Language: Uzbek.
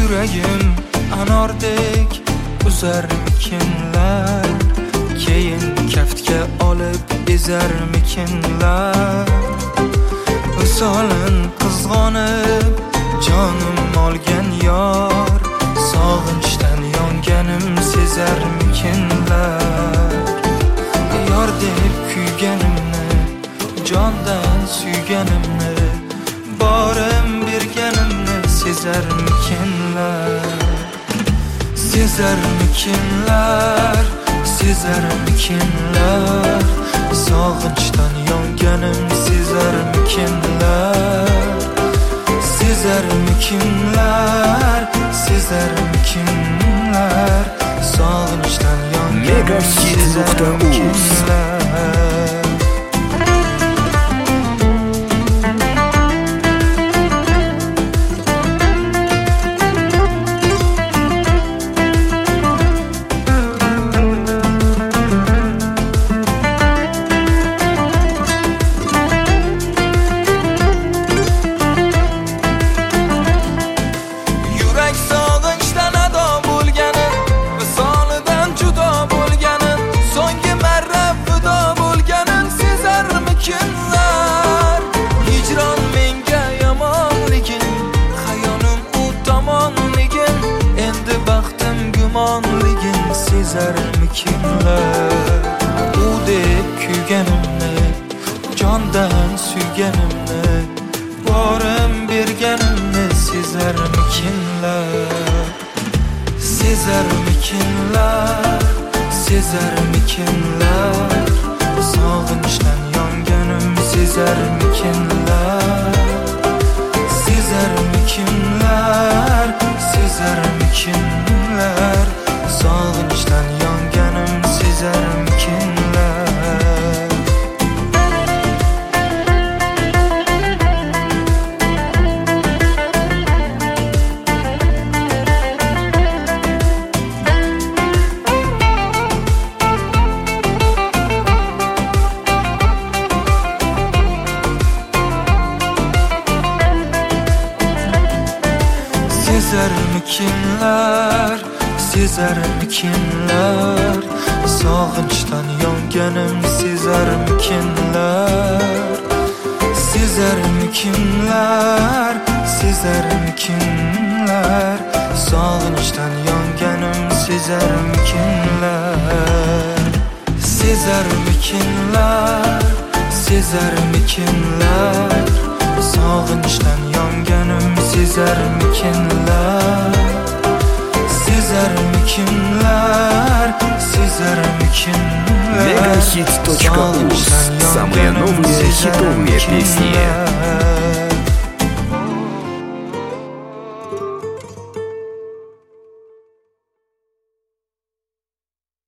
Yuragim anordek uzarmikinlar, keyin kaftga olib ezarmikinlar. Visolin qizg'onib jonim olgan yor, sog'inchdan yonganim sezarmikinlar. Yor deb kuyganimni, jondan suyganimni, borim berganimni sezarmikinlar. Sezarmikinlar, sezarmikinlar, sog'inchdan yonganim sezarmikinlar. Sezarmikinlar, sezarmikinlar, sog'inchdan yonganim sezarmikinlar. Sezarmikinlar, u deb kuyganimni, jondan suyganimni, borim berganimni sezarmikinlar. Sezarmikinlar, sezarmikinlar, sog'inchdan yonganim sezarmikinlar. Sezarmikinlar, sezarmikinlar, sog'inchdan yonganim sezarmikinlar. Sezarmikinlar, sezarmikinlar, sog'inchdan yonganim sezarmikinlar. Sezarmikinlar, sezarmikinlar, sog'inchdan yonganim sezarmikinlar. Sezarmikinlar, sezarmikinlar, sog'inchdan yonganim sezarmikinlar. Sezarmikinlar, sезарmikinlar. Мегахит.uz. Самые новые хитовые песни.